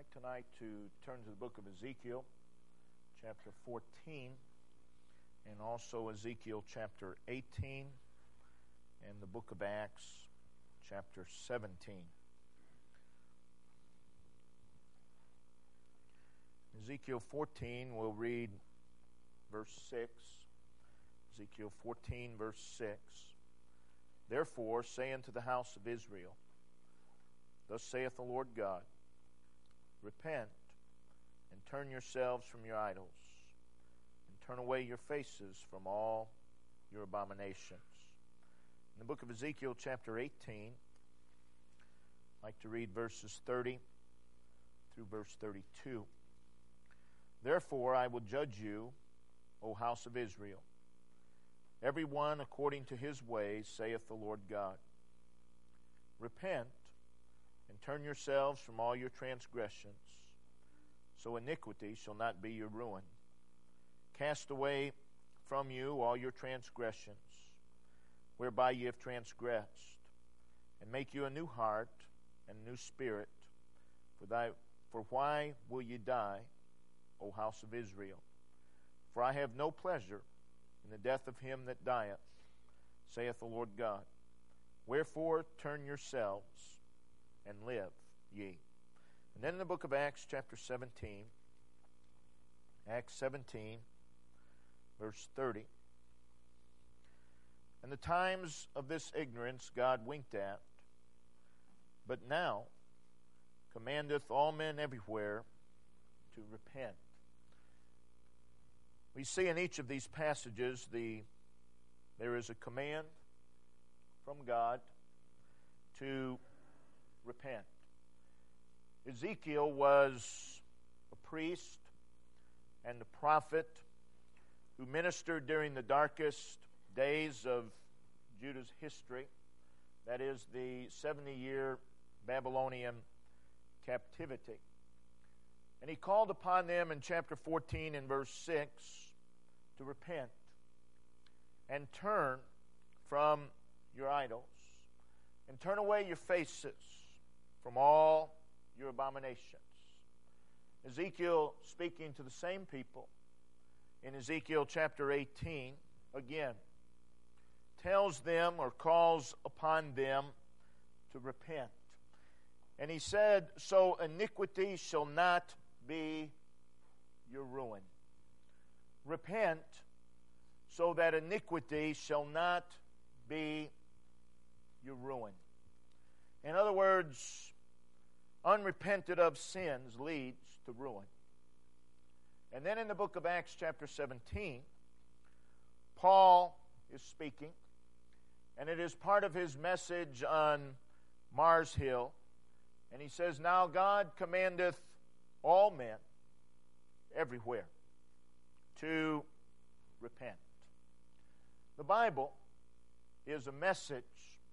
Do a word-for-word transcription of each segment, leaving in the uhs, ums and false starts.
I'd like tonight to turn to the book of Ezekiel, chapter fourteen, and also Ezekiel chapter eighteen, and the book of Acts, chapter seventeen. Ezekiel fourteen, we'll read verse six. Ezekiel fourteen, verse six. Therefore, say unto the house of Israel, Thus saith the Lord God, Repent, and turn yourselves from your idols, and turn away your faces from all your abominations. In the book of Ezekiel, chapter eighteen, I'd like to read verses thirty through verse thirty-two. Therefore I will judge you, O house of Israel, every one according to his ways, saith the Lord God. Repent, and turn yourselves from all your transgressions, so iniquity shall not be your ruin. Cast away from you all your transgressions, whereby ye have transgressed, and make you a new heart and a new spirit. For thy, for why will ye die, O house of Israel? For I have no pleasure in the death of him that dieth, saith the Lord God. Wherefore turn yourselves and live ye. And then in the book of Acts, chapter seventeen, Acts seventeen, verse thirty. And the times of this ignorance God winked at, but now commandeth all men everywhere to repent. We see in each of these passages the there is a command from God to repent. Ezekiel was a priest and a prophet who ministered during the darkest days of Judah's history, that is, the seventy-year Babylonian captivity. And he called upon them in chapter fourteen and verse six to repent and turn from your idols and turn away your faces from all your abominations. Ezekiel, speaking to the same people in Ezekiel chapter eighteen, again, tells them or calls upon them to repent. And he said, So iniquity shall not be your ruin. Repent so that iniquity shall not be your ruin. In other words, unrepented of sins leads to ruin. And then in the book of Acts chapter seventeen, Paul is speaking, and it is part of his message on Mars Hill. And he says, Now God commandeth all men everywhere to repent. The Bible is a message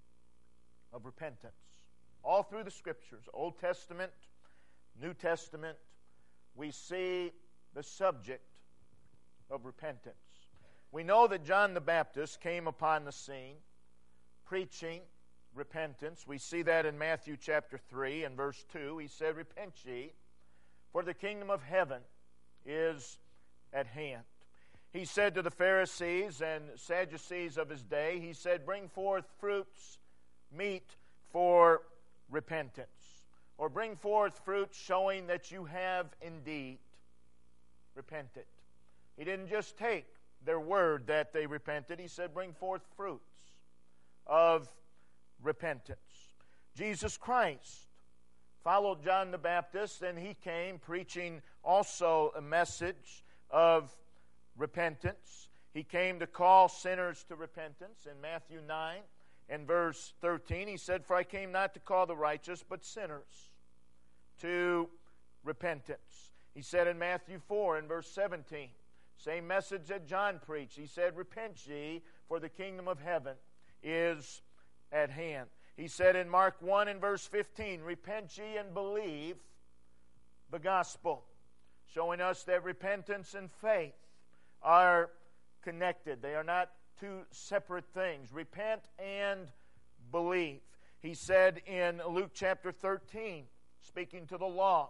of repentance. All through the Scriptures, Old Testament, New Testament, we see the subject of repentance. We know that John the Baptist came upon the scene preaching repentance. We see that in Matthew chapter three and verse two. He said, Repent ye, for the kingdom of heaven is at hand. He said to the Pharisees and Sadducees of his day, he said, Bring forth fruits meet for repentance, or bring forth fruit showing that you have indeed repented. He didn't just take their word that they repented. He said, bring forth fruits of repentance. Jesus Christ followed John the Baptist, and he came preaching also a message of repentance. He came to call sinners to repentance. In Matthew nine and verse thirteen, he said, For I came not to call the righteous, but sinners to repentance. He said in Matthew four and verse seventeen, same message that John preached. He said, Repent ye, for the kingdom of heaven is at hand. He said in Mark one and verse fifteen, Repent ye and believe the gospel, showing us that repentance and faith are connected. They are not two separate things. Repent and believe. He said in Luke chapter thirteen, speaking to the lost,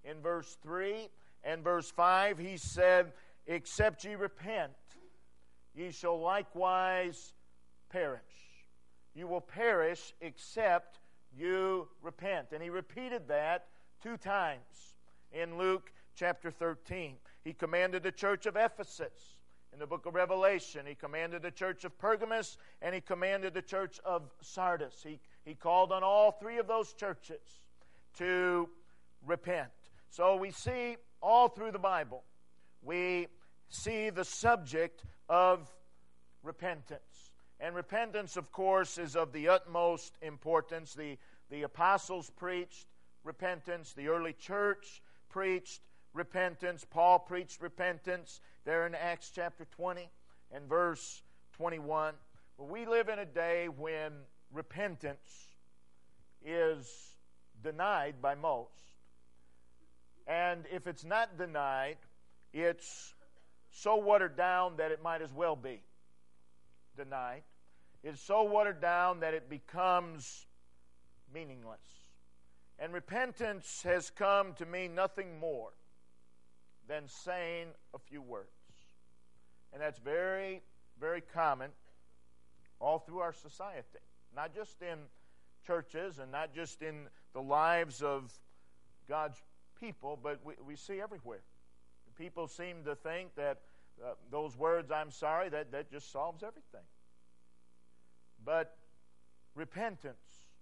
in verse three and verse five, he said, except ye repent, ye shall likewise perish. You will perish except you repent. And he repeated that two times in Luke chapter thirteen. He commanded the church of Ephesus in the book of Revelation. He commanded the church of Pergamos, and he commanded the church of Sardis. He, he called on all three of those churches to repent. So we see all through the Bible, we see the subject of repentance. And repentance, of course, is of the utmost importance. The, the apostles preached repentance. The early church preached repentance. Paul preached repentance there in Acts chapter twenty and verse twenty-one. Well, we live in a day when repentance is denied by most. And if it's not denied, it's so watered down that it might as well be denied. It's so watered down that it becomes meaningless. And repentance has come to mean nothing more than saying a few words. And that's very, very common all through our society. Not just in churches and not just in the lives of God's people, but we, we see everywhere. People seem to think that uh, those words, I'm sorry, that, that just solves everything. But repentance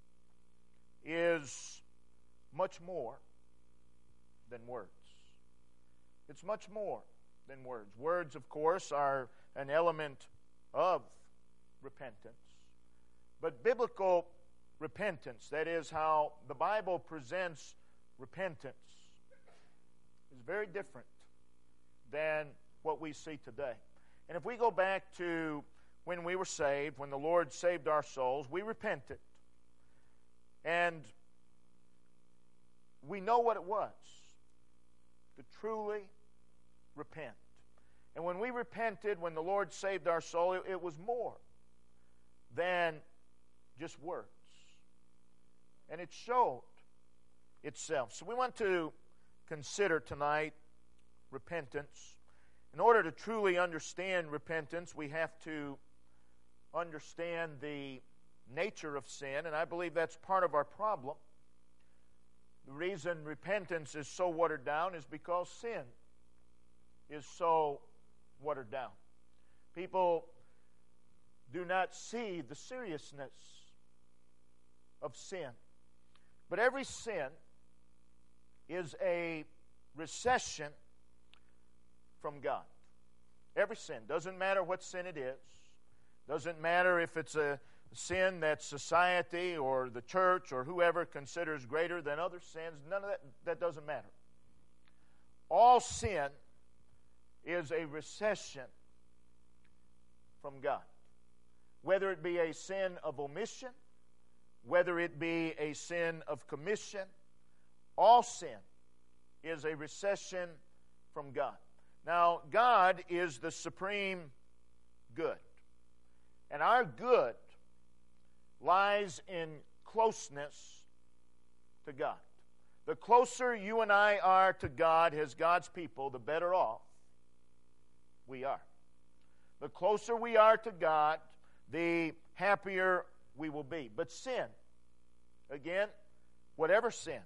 is much more than words. It's much more than words. Words, of course, are an element of repentance. But biblical repentance, that is how the Bible presents repentance, is very different than what we see today. And if we go back to when we were saved, when the Lord saved our souls, we repented. And we know what it was to truly repent. And when we repented, when the Lord saved our soul, it, it was more than just words. And it showed itself. So we want to consider tonight repentance. In order to truly understand repentance, we have to understand the nature of sin, and I believe that's part of our problem. The reason repentance is so watered down is because sin is so watered down. People do not see the seriousness of sin. But every sin is a recession from God. Every sin. Doesn't matter what sin it is. Doesn't matter if it's a sin that society or the church or whoever considers greater than other sins. None of that, that doesn't matter. All sin is a recession from God. Whether it be a sin of omission, whether it be a sin of commission, all sin is a recession from God. Now, God is the supreme good. And our good lies in closeness to God. The closer you and I are to God as God's people, the better off we are. The closer we are to God, the happier we will be. But sin, again, whatever sin,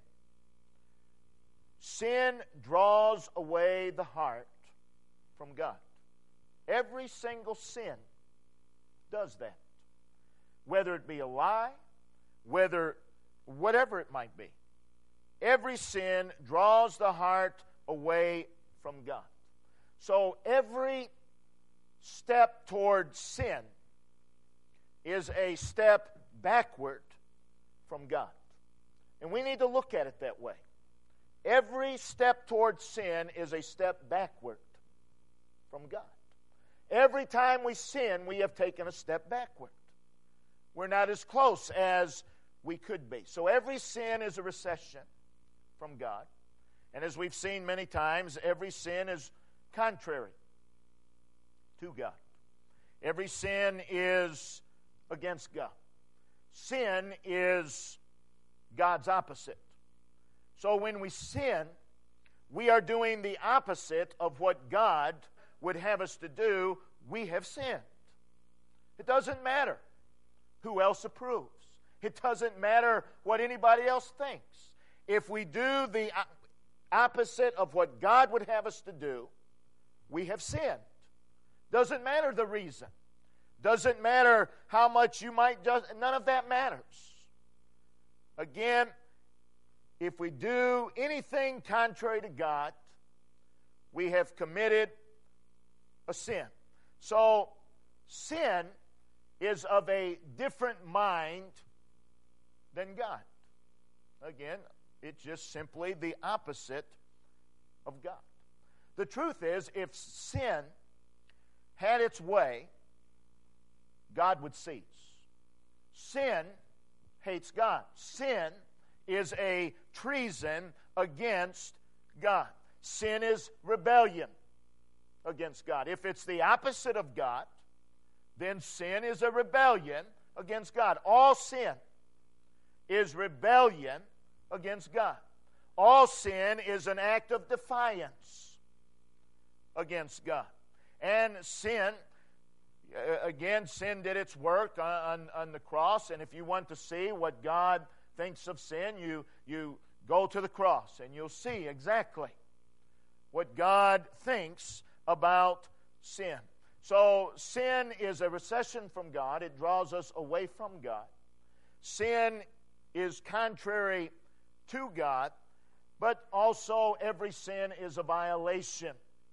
sin draws away the heart from God. Every single sin does that. Whether it be a lie, whether whatever it might be. Every sin draws the heart away from God. So every step toward sin is a step backward from God. And we need to look at it that way. Every step toward sin is a step backward from God. Every time we sin, we have taken a step backward. We're not as close as we could be. So every sin is a recession from God. And as we've seen many times, every sin is contrary to God. Every sin is against God. Sin is God's opposite. So when we sin, we are doing the opposite of what God would have us to do, we have sinned. It doesn't matter who else approves. It doesn't matter what anybody else thinks. If we do the opposite of what God would have us to do, we have sinned. Doesn't matter the reason. Doesn't matter how much you might just, none of that matters. Again, if we do anything contrary to God, we have committed a sin. So, sin is of a different mind than God. Again, it's just simply the opposite of God. The truth is, if sin had its way, God would cease. Sin hates God. Sin is a treason against God. Sin is rebellion against God. If it's the opposite of God, then sin is a rebellion against God. All sin is rebellion against God. All sin is an act of defiance against God. And sin, again, sin did its work on, on the cross, and if you want to see what God thinks of sin, you, you go to the cross, and you'll see exactly what God thinks about sin. So sin is a recession from God. It draws us away from God. Sin is contrary to God, but also every sin is a violation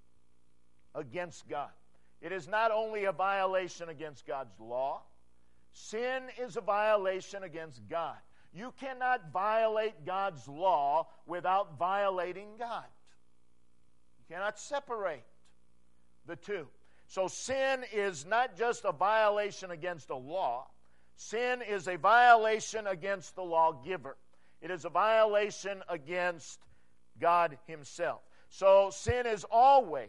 against God. It is not only a violation against God's law, sin is a violation against God. You cannot violate God's law without violating God. You cannot separate the two. So sin is not just a violation against a law. Sin is a violation against the lawgiver. It is a violation against God Himself. So sin is always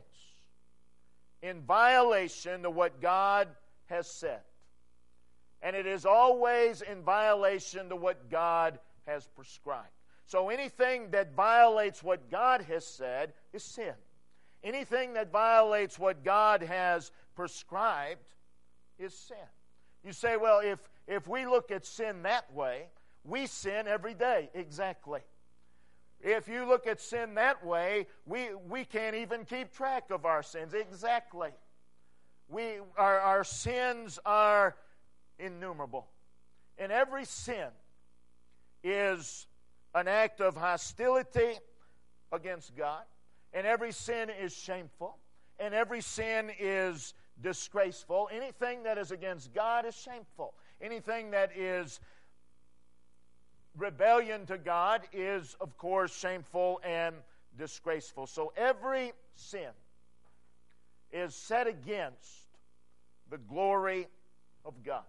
in violation to what God has said. And it is always in violation to what God has prescribed. So anything that violates what God has said is sin. Anything that violates what God has prescribed is sin. You say, well, if, if we look at sin that way, we sin every day. Exactly. If you look at sin that way, we, we can't even keep track of our sins. Exactly. We, our, our sins are innumerable. And every sin is an act of hostility against God. And every sin is shameful. And every sin is disgraceful. Anything that is against God is shameful. Anything that is rebellion to God is, of course, shameful and disgraceful. So every sin is set against the glory of God.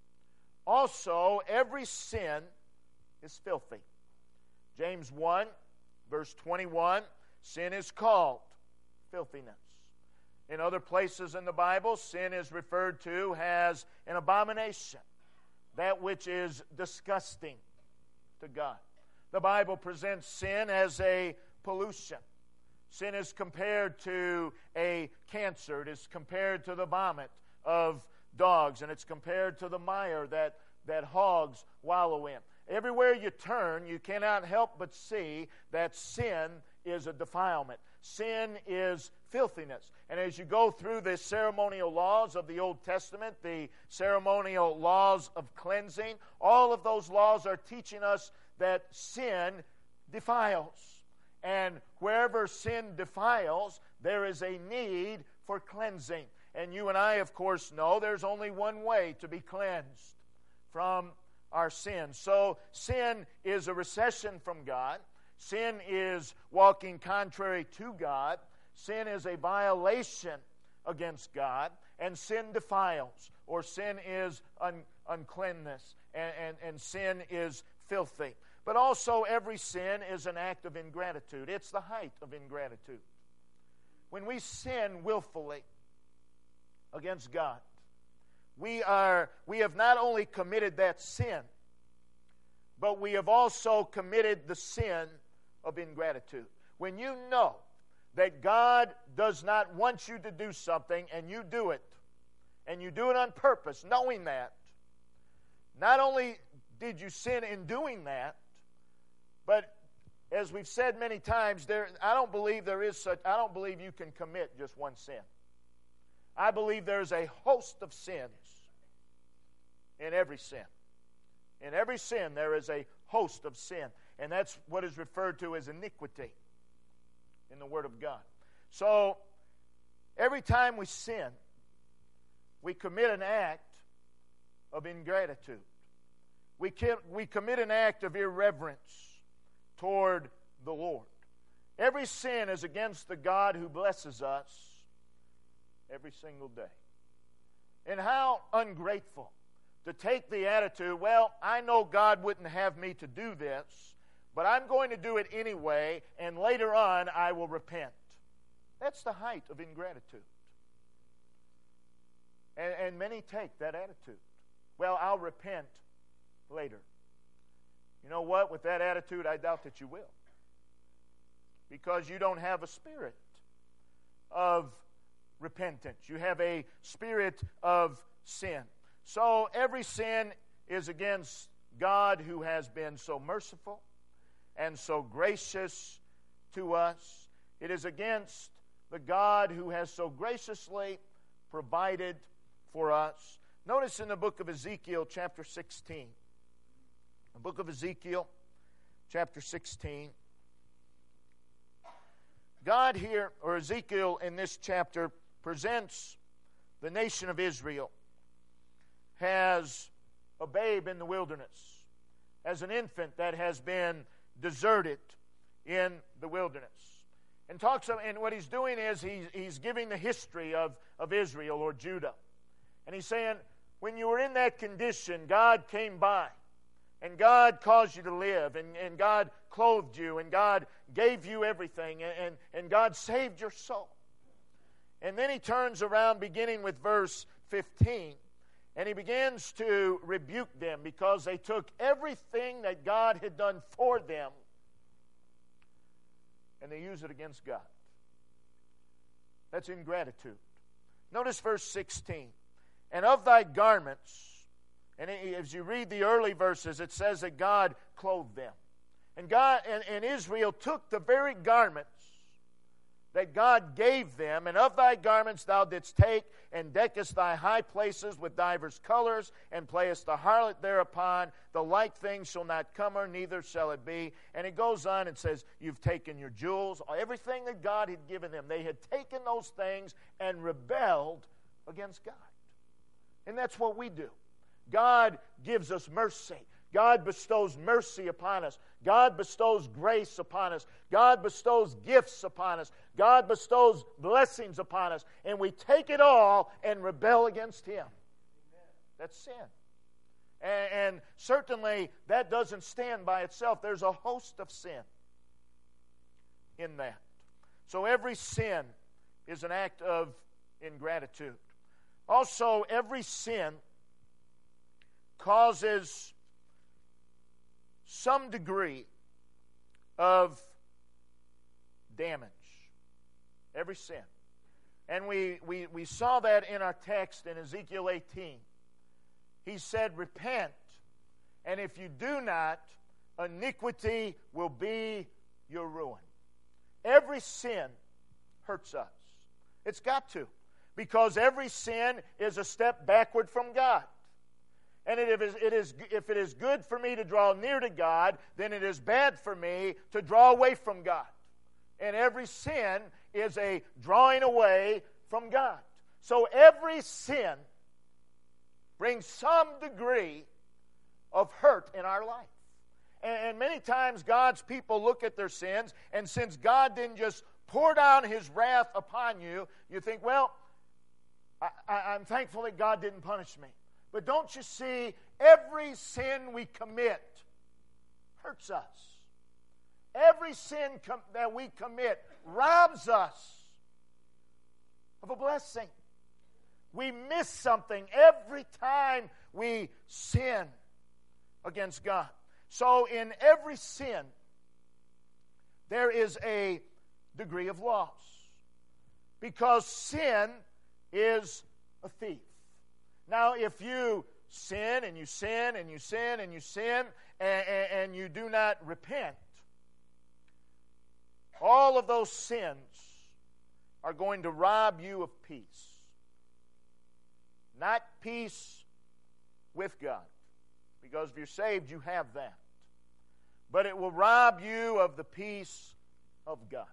Also, every sin is filthy. James one, verse twenty-one, sin is called filthiness. In other places in the Bible, sin is referred to as an abomination, that which is disgusting to God. The Bible presents sin as a pollution. Sin is compared to a cancer. It is compared to the vomit of dogs, and it's compared to the mire that, that hogs wallow in. Everywhere you turn, you cannot help but see that sin is a defilement. Sin is filthiness. And as you go through the ceremonial laws of the Old Testament, the ceremonial laws of cleansing, all of those laws are teaching us that sin defiles. And wherever sin defiles, there is a need for cleansing. And you and I, of course, know there's only one way to be cleansed from our sins. So sin is a recession from God. Sin is walking contrary to God. Sin is a violation against God. And sin defiles, or sin is un- uncleanness, and, and, and sin is filthy. But also every sin is an act of ingratitude. It's the height of ingratitude. When we sin willfully against God, we are we have not only committed that sin, but we have also committed the sin of ingratitude. when you know that God does not want you to do something and you do it, and you do it on purpose, knowing that, not only did you sin in doing that, but as we've said many times, there I don't believe there is such I don't believe you can commit just one sin. I believe there's a host of sins in every sin. In every sin there is a host of sin, and that's what is referred to as iniquity in the Word of God. So every time we sin, we commit an act of ingratitude. We can, we commit an act of irreverence toward the Lord. Every sin is against the God who blesses us every single day. And how ungrateful to take the attitude, well, I know God wouldn't have me to do this, but I'm going to do it anyway, and later on I will repent. That's the height of ingratitude. And, and many take that attitude. Well, I'll repent later. You know what? With that attitude, I doubt that you will. Because you don't have a spirit of repentance. You have a spirit of sin. So every sin is against God, who has been so merciful and so gracious to us. It is against the God who has so graciously provided for us. Notice in the book of Ezekiel, chapter sixteen. The book of Ezekiel, chapter sixteen. God here, or Ezekiel in this chapter, presents the nation of Israel as a babe in the wilderness, as an infant that has been deserted in the wilderness. And talks of, and what he's doing is he's, he's giving the history of, of Israel or Judah. And he's saying, when you were in that condition, God came by. And God caused you to live, and, and God clothed you, and God gave you everything, and, and, and God saved your soul. And then he turns around, beginning with verse fifteen, and he begins to rebuke them because they took everything that God had done for them, and they use it against God. That's ingratitude. Notice verse sixteen. And of thy garments, and as you read the early verses, it says that God clothed them. And God and, and Israel took the very garments that God gave them, and of thy garments thou didst take, and deckest thy high places with divers colors, and playest the harlot thereupon. The like thing shall not come, or neither shall it be. And it goes on and says, you've taken your jewels, everything that God had given them. They had taken those things and rebelled against God. And that's what we do. God gives us mercy. God bestows mercy upon us. God bestows grace upon us. God bestows gifts upon us. God bestows blessings upon us. And we take it all and rebel against Him. That's sin. And, and certainly that doesn't stand by itself. There's a host of sin in that. So every sin is an act of ingratitude. Also, every sin causes some degree of damage. Every sin. And we, we, we saw that in our text in Ezekiel eighteen. He said, repent, and if you do not, iniquity will be your ruin. Every sin hurts us. It's got to. Because every sin is a step backward from God. And it is, it is, if it is good for me to draw near to God, then it is bad for me to draw away from God. And every sin is a drawing away from God. So every sin brings some degree of hurt in our life. And, and many times God's people look at their sins, and since God didn't just pour down His wrath upon you, you think, well, I, I, I'm thankful that God didn't punish me. But don't you see, every sin we commit hurts us. Every sin com- that we commit robs us of a blessing. We miss something every time we sin against God. So in every sin, there is a degree of loss. Because sin is a thief. Now, if you sin and you sin and you sin and you sin and, and, and you do not repent, all of those sins are going to rob you of peace. Not peace with God. Because if you're saved, you have that. But it will rob you of the peace of God.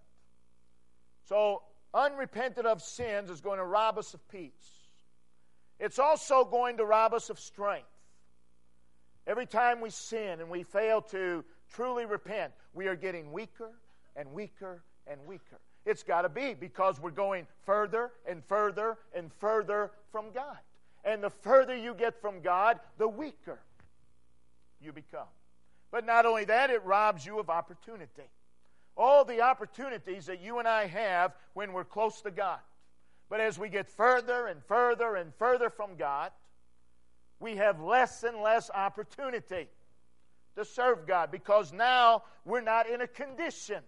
So, unrepented of sins is going to rob us of peace. It's also going to rob us of strength. Every time we sin and we fail to truly repent, we are getting weaker and weaker and weaker. It's got to be, because we're going further and further and further from God. And the further you get from God, the weaker you become. But not only that, it robs you of opportunity. All the opportunities that you and I have when we're close to God. But as we get further and further and further from God, we have less and less opportunity to serve God, because now we're not in a condition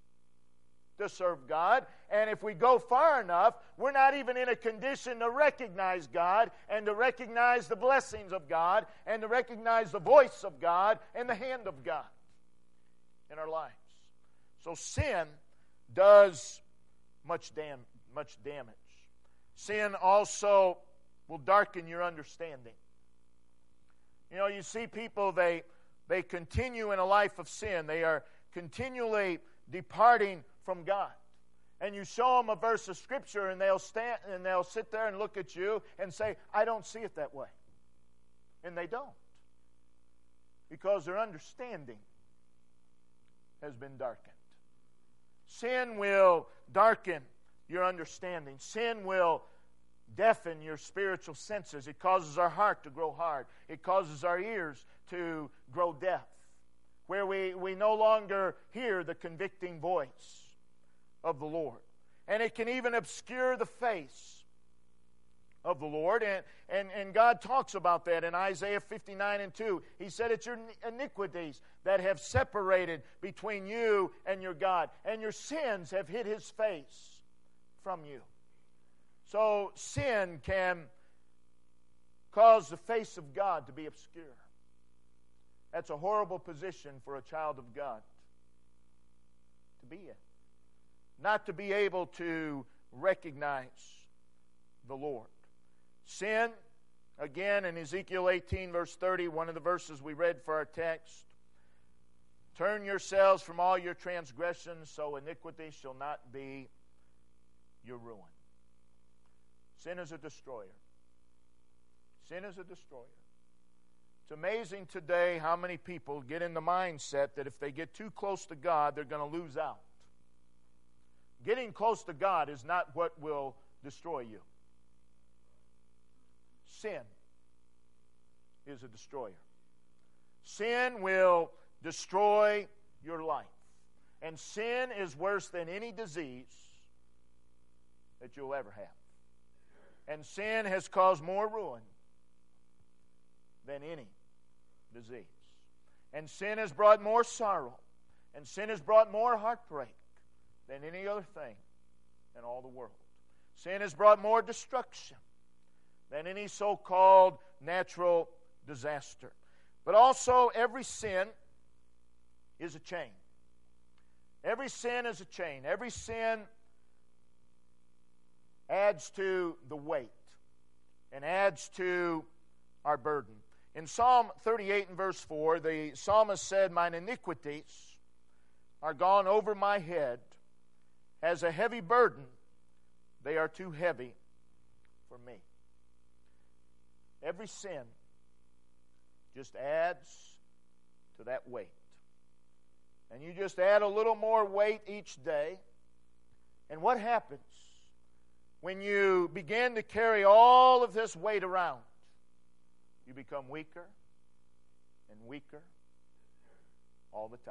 to serve God. And if we go far enough, we're not even in a condition to recognize God and to recognize the blessings of God and to recognize the voice of God and the hand of God in our lives. So sin does much dam- much damage. Sin also will darken your understanding. You know, you see people, they they continue in a life of sin. They are continually departing from God. And you show them a verse of Scripture, and they'll stand and they'll sit there and look at you and say, "I don't see it that way." And they don't. Because their understanding has been darkened. Sin will darken your understanding. Sin will deafen your spiritual senses. It causes our heart to grow hard. It causes our ears to grow deaf, where we, we no longer hear the convicting voice of the Lord. And it can even obscure the face of the Lord. And, and, and God talks about that in Isaiah fifty-nine and two. He said, "It's your iniquities that have separated between you and your God, and your sins have hid His face from you." So sin can cause the face of God to be obscure. That's a horrible position for a child of God to be in. Not to be able to recognize the Lord. Sin, again in Ezekiel eighteen verse thirty, one of the verses we read for our text, "Turn yourselves from all your transgressions, so iniquity shall not be your ruin." Sin is a destroyer. Sin is a destroyer. It's amazing today how many people get in the mindset that if they get too close to God, they're going to lose out. Getting close to God is not what will destroy you. Sin is a destroyer. Sin will destroy your life. And sin is worse than any disease that you'll ever have. And sin has caused more ruin than any disease. And sin has brought more sorrow. And sin has brought more heartbreak than any other thing in all the world. Sin has brought more destruction than any so-called natural disaster. But also, every sin is a chain. Every sin is a chain. Every sin adds to the weight and adds to our burden. In Psalm thirty-eight and verse four, the psalmist said, "Mine iniquities are gone over my head. As a heavy burden, they are too heavy for me." Every sin just adds to that weight. And you just add a little more weight each day. And what happens when you begin to carry all of this weight around? You become weaker and weaker all the time.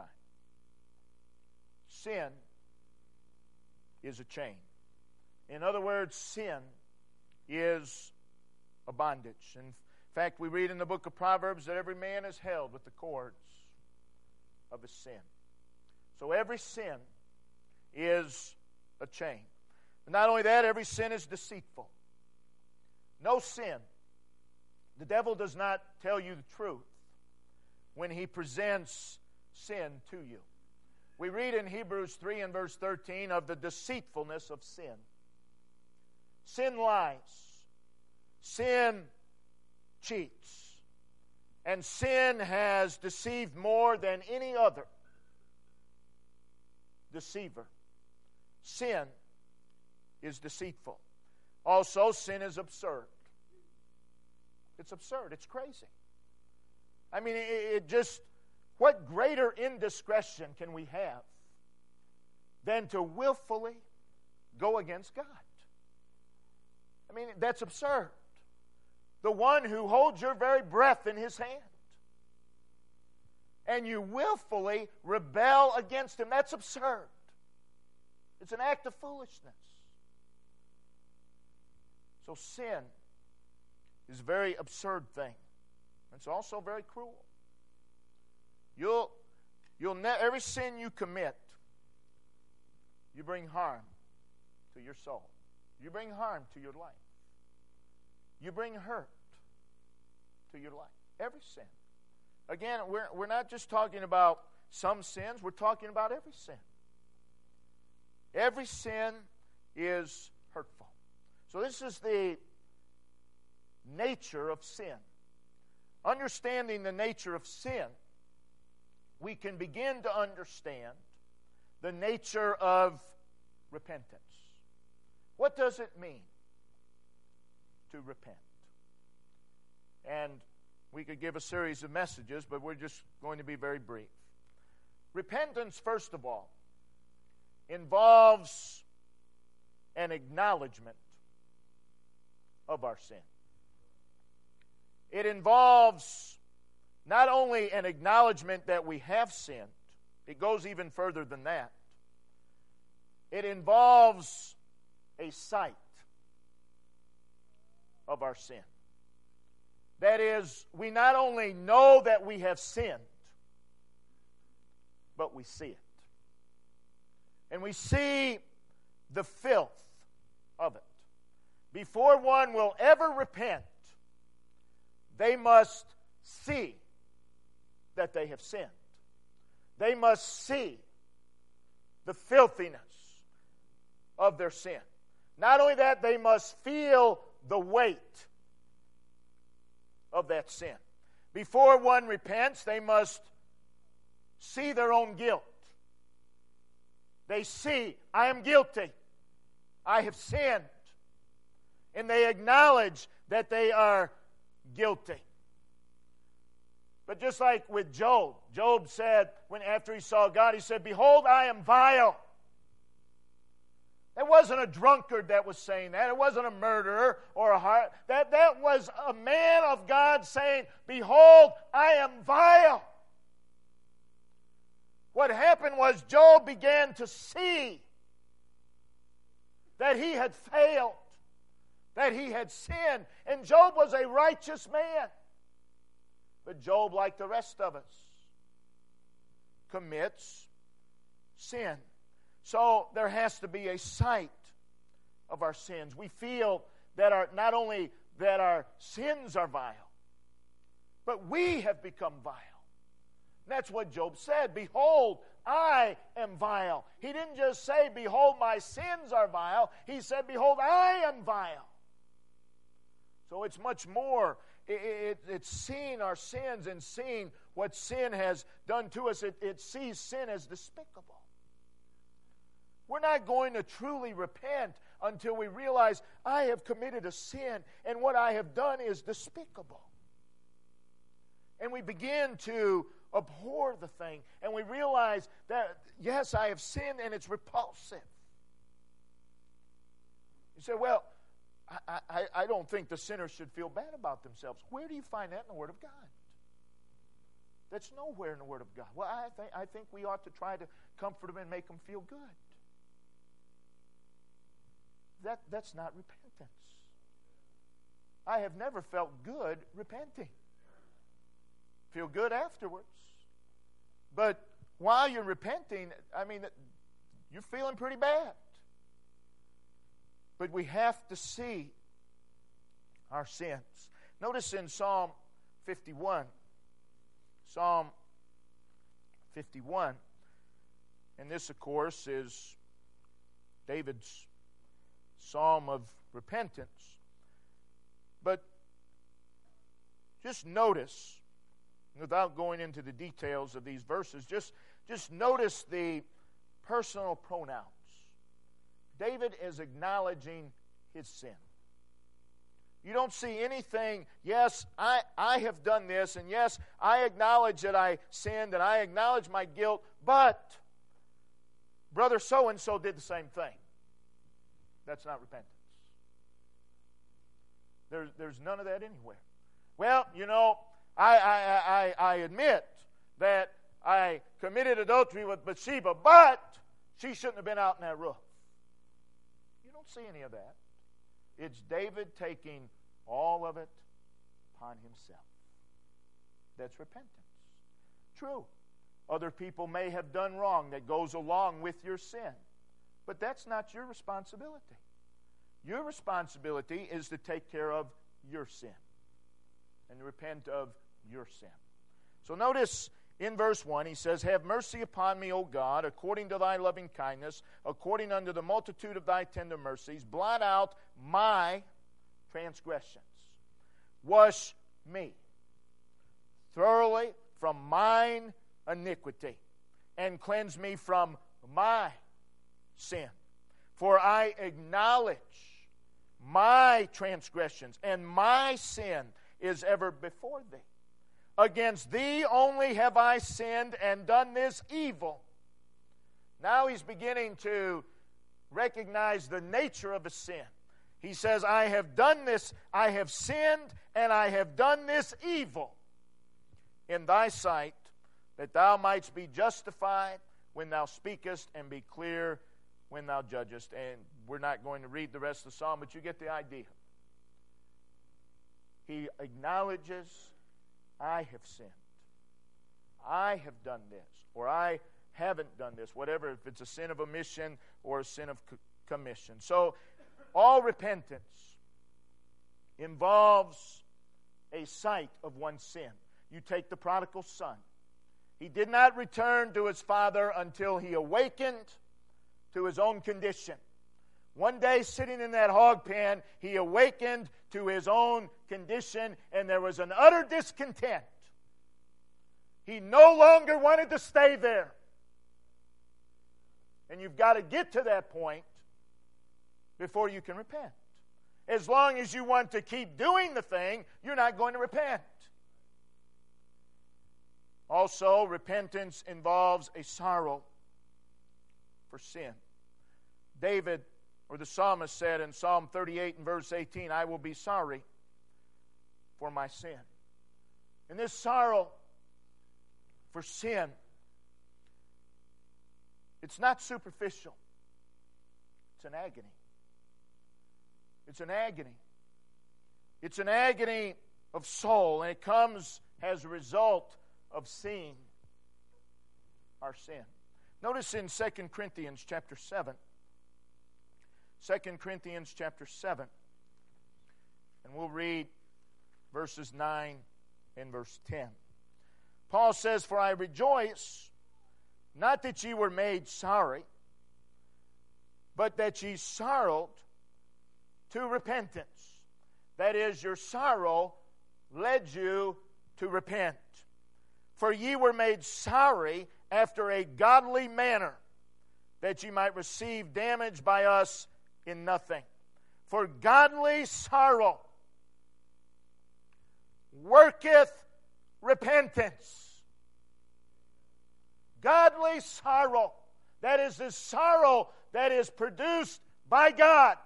Sin is a chain. In other words, sin is a bondage. In fact, we read in the book of Proverbs that every man is held with the cords of his sin. So every sin is a chain. And not only that, every sin is deceitful. No sin. The devil does not tell you the truth when he presents sin to you. We read in Hebrews three and verse thirteen of the deceitfulness of sin. Sin lies. Sin cheats. And sin has deceived more than any other deceiver. Sin is deceitful. Also, sin is absurd. It's absurd. It's crazy. I mean, it, it just, what greater indiscretion can we have than to willfully go against God? I mean, that's absurd. The one who holds your very breath in his hand, and you willfully rebel against him, that's absurd. It's an act of foolishness. So sin is a very absurd thing. It's also very cruel. You'll, you'll ne- every sin you commit, you bring harm to your soul. You bring harm to your life. You bring hurt to your life. Every sin. Again, we're, we're not just talking about some sins. We're talking about every sin. Every sin is hurtful. So this is the nature of sin. Understanding the nature of sin, we can begin to understand the nature of repentance. What does it mean to repent? And we could give a series of messages, but we're just going to be very brief. Repentance, first of all, involves an acknowledgement of our sin. It involves not only an acknowledgement that we have sinned, it goes even further than that. It involves a sight of our sin. That is, we not only know that we have sinned, but we see it. And we see the filth of it. Before one will ever repent, they must see that they have sinned. They must see the filthiness of their sin. Not only that, they must feel the weight of that sin. Before one repents, they must see their own guilt. They see, I am guilty. I have sinned. And they acknowledge that they are guilty. But just like with Job, Job said, when after he saw God, he said, behold, I am vile. That wasn't a drunkard that was saying that. It wasn't a murderer or a heart. That, that was a man of God saying, behold, I am vile. What happened was Job began to see that he had failed, that he had sinned. And Job was a righteous man. But Job, like the rest of us, commits sin. So there has to be a sight of our sins. We feel that our, not only that our sins are vile, but we have become vile. That's what Job said. Behold, I am vile. He didn't just say, behold, my sins are vile. He said, behold, I am vile. So it's much more. It, it, it's seeing our sins and seeing what sin has done to us. It, it sees sin as despicable. We're not going to truly repent until we realize I have committed a sin and what I have done is despicable. And we begin to abhor the thing and we realize that, yes, I have sinned and it's repulsive. You say, well, I, I, I don't think the sinner should feel bad about themselves. Where do you find that in the Word of God? That's nowhere in the Word of God. Well, I, th- I think we ought to try to comfort them and make them feel good. That, that's not repentance. I have never felt good repenting. Feel good afterwards. But while you're repenting, I mean, you're feeling pretty bad. But we have to see our sins. Notice in Psalm fifty-one, Psalm fifty-one, and this, of course, is David's psalm of repentance. But just notice, without going into the details of these verses, just, just notice the personal pronouns. David is acknowledging his sin. You don't see anything, yes, I, I have done this, and yes, I acknowledge that I sinned, and I acknowledge my guilt, but brother so-and-so did the same thing. That's not repentance. There's, there's none of that anywhere. Well, you know, I, I, I, I admit that I committed adultery with Bathsheba, but she shouldn't have been out in that roof. You don't see any of that. It's David taking all of it upon himself. That's repentance. True. Other people may have done wrong that goes along with your sin. But that's not your responsibility. Your responsibility is to take care of your sin and repent of your sin. So notice in verse one, he says, "Have mercy upon me, O God, according to thy loving kindness, according unto the multitude of thy tender mercies. Blot out my transgressions. Wash me thoroughly from mine iniquity, and cleanse me from my sin. For I acknowledge my transgressions, and my sin is ever before thee. Against thee only have I sinned and done this evil." Now he's beginning to recognize the nature of his sin. He says, I have done this, I have sinned, and I have done this evil in thy sight, that thou mightst be justified when thou speakest, and be clear when thou judgest. And we're not going to read the rest of the psalm, but you get the idea. He acknowledges, I have sinned. I have done this, or I haven't done this, whatever, if it's a sin of omission or a sin of commission. So, all repentance involves a sight of one's sin. You take the prodigal son. He did not return to his father until he awakened to his own condition. One day, sitting in that hog pen, he awakened to his own condition, and there was an utter discontent. He no longer wanted to stay there. And you've got to get to that point before you can repent. As long as you want to keep doing the thing, you're not going to repent. Also, repentance involves a sorrow for sin. David, or the psalmist, said in Psalm thirty-eight and verse eighteen, I will be sorry for my sin. And this sorrow for sin, it's not superficial. It's an agony. It's an agony. It's an agony of soul, and it comes as a result of seeing our sin. Notice in Second Corinthians chapter seven. Second Corinthians chapter seven. And we'll read verses nine and verse ten. Paul says, For I rejoice, not that ye were made sorry, but that ye sorrowed to repentance. That is, your sorrow led you to repent. For ye were made sorry after a godly manner, that ye might receive damage by us in nothing. For godly sorrow worketh repentance. Godly sorrow, that is the sorrow that is produced by God,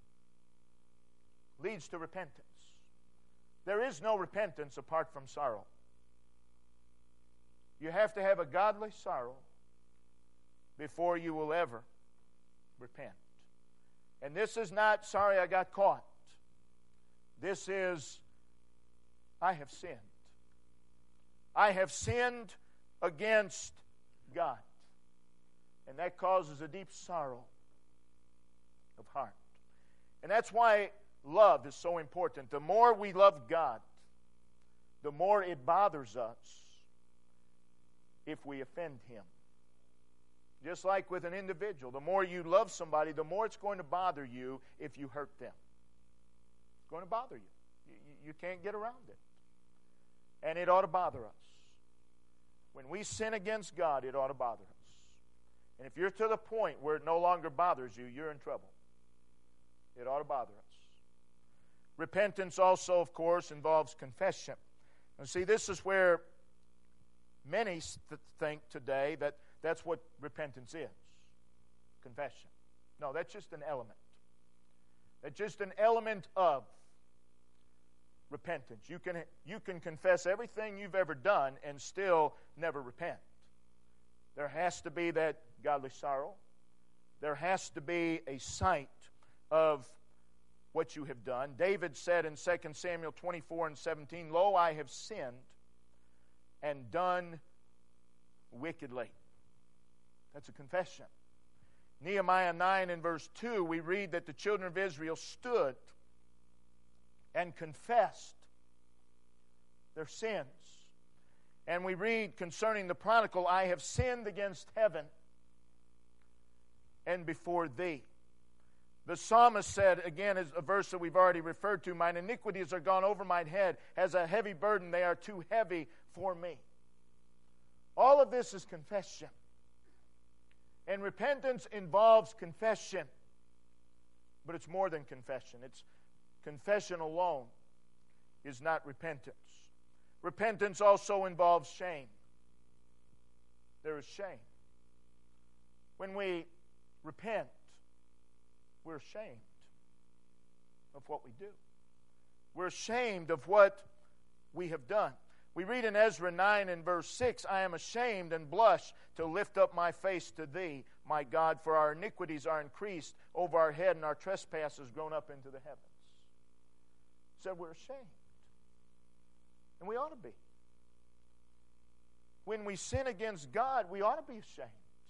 leads to repentance. There is no repentance apart from sorrow. You have to have a godly sorrow before you will ever repent. And this is not, sorry I got caught. This is, I have sinned. I have sinned against God. And that causes a deep sorrow of heart. And that's why love is so important. The more we love God, the more it bothers us if we offend Him. Just like with an individual, the more you love somebody, the more it's going to bother you if you hurt them. It's going to bother you. You, you can't get around it. And it ought to bother us. When we sin against God, it ought to bother us. And if you're to the point where it no longer bothers you, you're in trouble. It ought to bother us. Repentance also, of course, involves confession. And see, this is where many th- think today that that's what repentance is. Confession. No, that's just an element. That's just an element of repentance. You can, you can confess everything you've ever done and still never repent. There has to be that godly sorrow. There has to be a sight of what you have done. David said in Second Samuel twenty-four and seventeen, "Lo, I have sinned and done wickedly." That's a confession. Nehemiah nine and verse two, we read that the children of Israel stood and confessed their sins. And we read concerning the prodigal, "I have sinned against heaven and before thee." The psalmist said, again, is a verse that we've already referred to, "Mine iniquities are gone over mine head. As a heavy burden, they are too heavy for me." All of this is confession. And repentance involves confession. But it's more than confession. It's confession alone is not repentance. Repentance also involves shame. There is shame. When we repent, we're ashamed of what we do. We're ashamed of what we have done. We read in Ezra nine and verse six, "I am ashamed and blush to lift up my face to thee, my God, for our iniquities are increased over our head and our trespasses grown up into the heavens." So we're ashamed. And we ought to be. When we sin against God, we ought to be ashamed.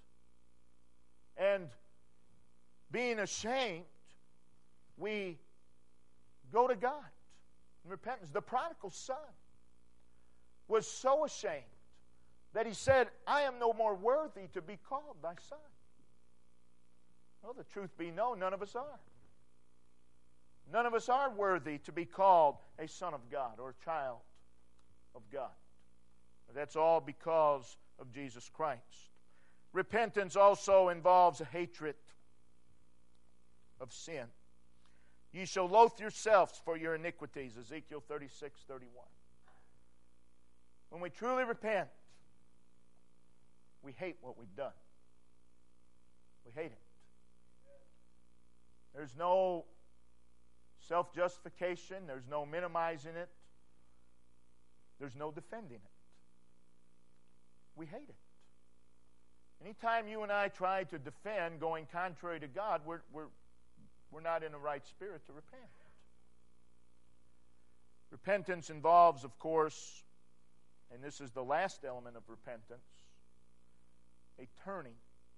And being ashamed, we go to God in repentance. The prodigal son was so ashamed that he said, "I am no more worthy to be called thy son." Well, the truth be known, none of us are. None of us are worthy to be called a son of God or a child of God. But that's all because of Jesus Christ. Repentance also involves a hatred of sin. "Ye shall loathe yourselves for your iniquities," Ezekiel thirty-six thirty-one. When we truly repent, we hate what we've done. We hate it. There's no self-justification. There's no minimizing it. There's no defending it. We hate it. Anytime you and I try to defend going contrary to God, we're, we're, we're not in the right spirit to repent. Repentance involves, of course, and this is the last element of repentance, a turning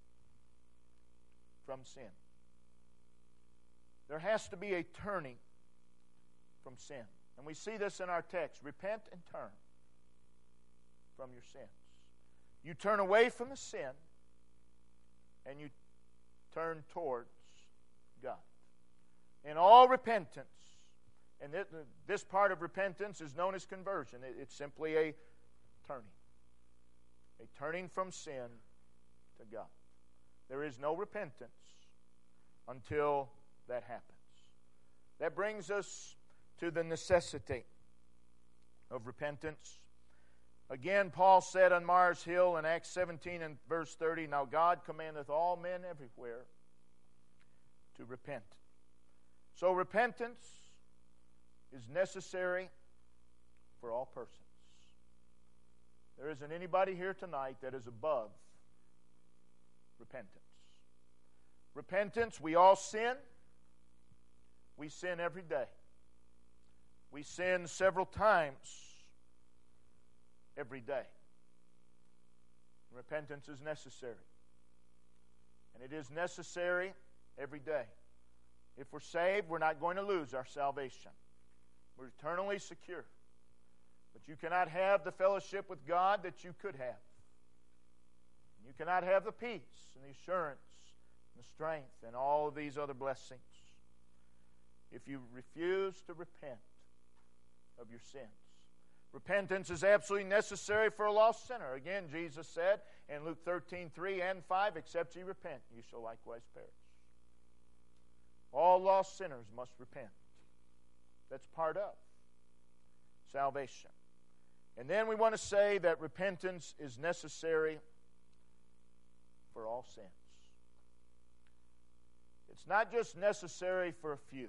from sin. There has to be a turning from sin. And we see this in our text. Repent and turn from your sins. You turn away from the sin and you turn towards God. In all repentance, and this part of repentance is known as conversion. It's simply a turning. A turning from sin to God. There is no repentance until that happens. That brings us to the necessity of repentance. Again, Paul said on Mars Hill in Acts seventeen and verse thirty, "Now God commandeth all men everywhere to repent." So repentance is necessary for all persons. There isn't anybody here tonight that is above repentance. Repentance, we all sin. We sin every day. We sin several times every day. Repentance is necessary. And it is necessary every day. If we're saved, we're not going to lose our salvation. We're eternally secure. But you cannot have the fellowship with God that you could have. You cannot have the peace and the assurance and the strength and all of these other blessings if you refuse to repent of your sins. Repentance is absolutely necessary for a lost sinner. Again, Jesus said in Luke thirteen, three and five, except ye repent, ye shall likewise perish. All lost sinners must repent. That's part of salvation. And then we want to say that repentance is necessary for all sins. It's not just necessary for a few.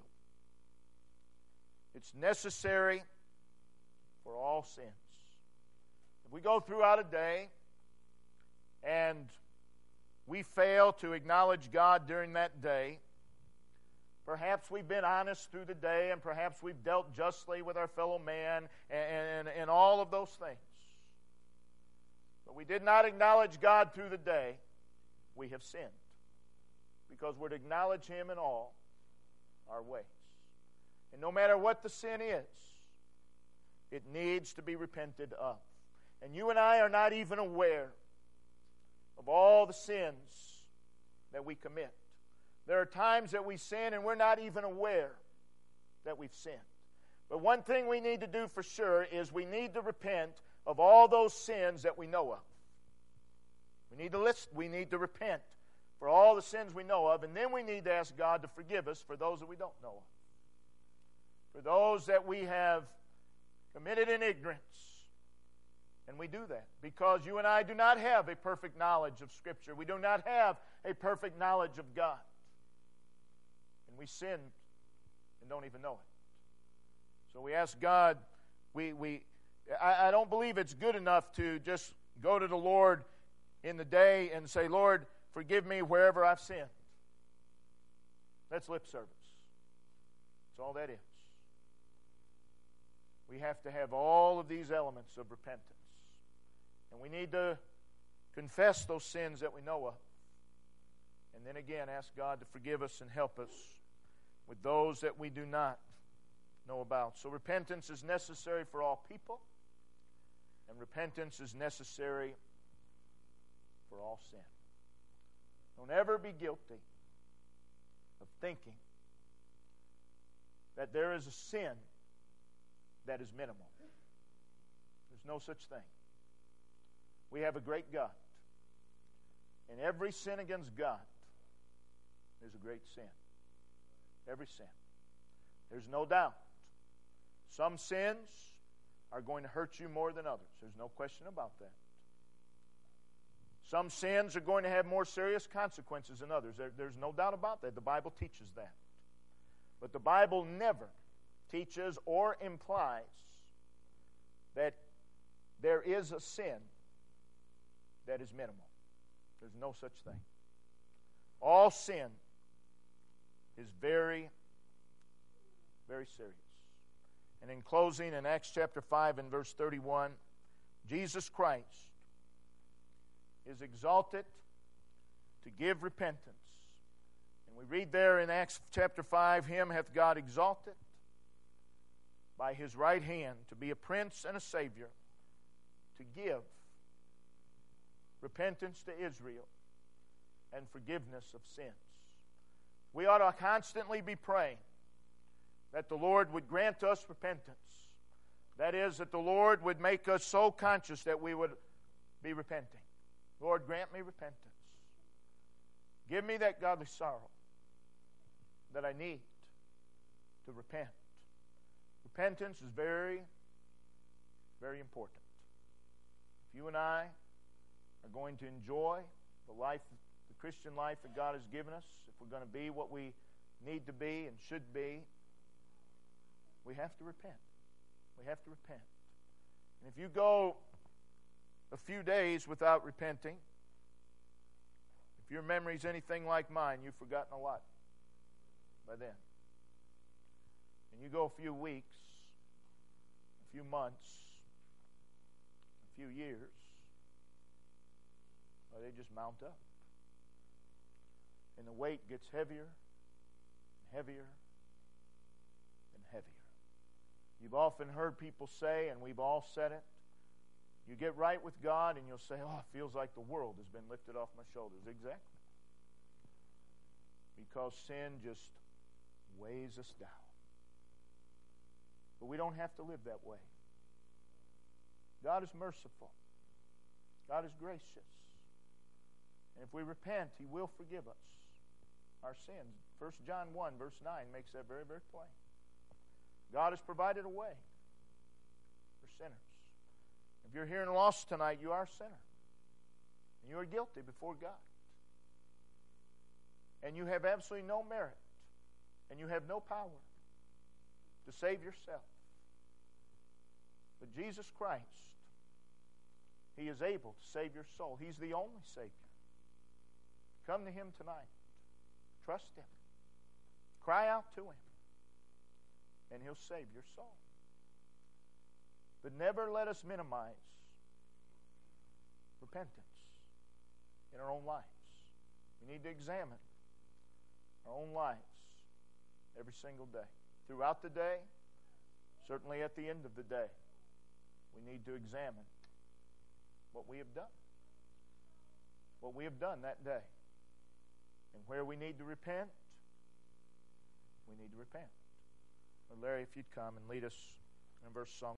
It's necessary for all sins. If we go throughout a day and we fail to acknowledge God during that day, perhaps we've been honest through the day, and perhaps we've dealt justly with our fellow man, and, and, and all of those things. But we did not acknowledge God through the day, we have sinned. Because we're to acknowledge Him in all our ways. And no matter what the sin is, it needs to be repented of. And you and I are not even aware of all the sins that we commit. There are times that we sin and we're not even aware that we've sinned. But one thing we need to do for sure is we need to repent of all those sins that we know of. We need to list, we need to repent for all the sins we know of, and then we need to ask God to forgive us for those that we don't know of. For those that we have committed in ignorance. And we do that because you and I do not have a perfect knowledge of Scripture. We do not have a perfect knowledge of God. And we sin and don't even know it. So we ask God, we, we I, I don't believe it's good enough to just go to the Lord in the day and say, Lord, forgive me wherever I've sinned. That's lip service. That's all that is. We have to have all of these elements of repentance. And we need to confess those sins that we know of. And then again, ask God to forgive us and help us with those that we do not know about. So repentance is necessary for all people. And repentance is necessary for all sin. Don't ever be guilty of thinking that there is a sin that is minimal. There's no such thing. We have a great God. And every sin against God is a great sin. Every sin. There's no doubt. Some sins are going to hurt you more than others. There's no question about that. Some sins are going to have more serious consequences than others. There, there's no doubt about that. The Bible teaches that. But the Bible never teaches or implies that there is a sin that is minimal. There's no such thing. All sin is very, very serious. And in closing, in Acts chapter five and verse thirty-one, Jesus Christ is exalted to give repentance. And we read there in Acts chapter five, Him hath God exalted by His right hand to be a prince and a savior, to give repentance to Israel and forgiveness of sins. We ought to constantly be praying that the Lord would grant us repentance. That is, that the Lord would make us so conscious that we would be repenting. Lord, grant me repentance. Give me that godly sorrow that I need to repent. Repentance is very, very important. If you and I are going to enjoy the life, the Christian life that God has given us, if we're going to be what we need to be and should be, we have to repent. We have to repent. And if you go a few days without repenting, if your memory is anything like mine, you've forgotten a lot by then. And you go a few weeks, a few months, a few years, well, they just mount up. And the weight gets heavier, heavier, and heavier. You've often heard people say, and we've all said it, you get right with God and you'll say, oh, it feels like the world has been lifted off my shoulders. Exactly. Because sin just weighs us down. But we don't have to live that way. God is merciful. God is gracious. And if we repent, He will forgive us our sins. First John one, verse nine makes that very, very plain. God has provided a way for sinners. If you're here and lost tonight, you are a sinner. And you are guilty before God. And you have absolutely no merit. And you have no power to save yourself. But Jesus Christ, He is able to save your soul. He's the only Savior. Come to Him tonight. Trust Him. Cry out to Him. And He'll save your soul. But never let us minimize repentance in our own lives. We need to examine our own lives every single day. Throughout the day, certainly at the end of the day, we need to examine what we have done. What we have done that day. And where we need to repent, we need to repent. Well, Larry, if you'd come and lead us in verse song.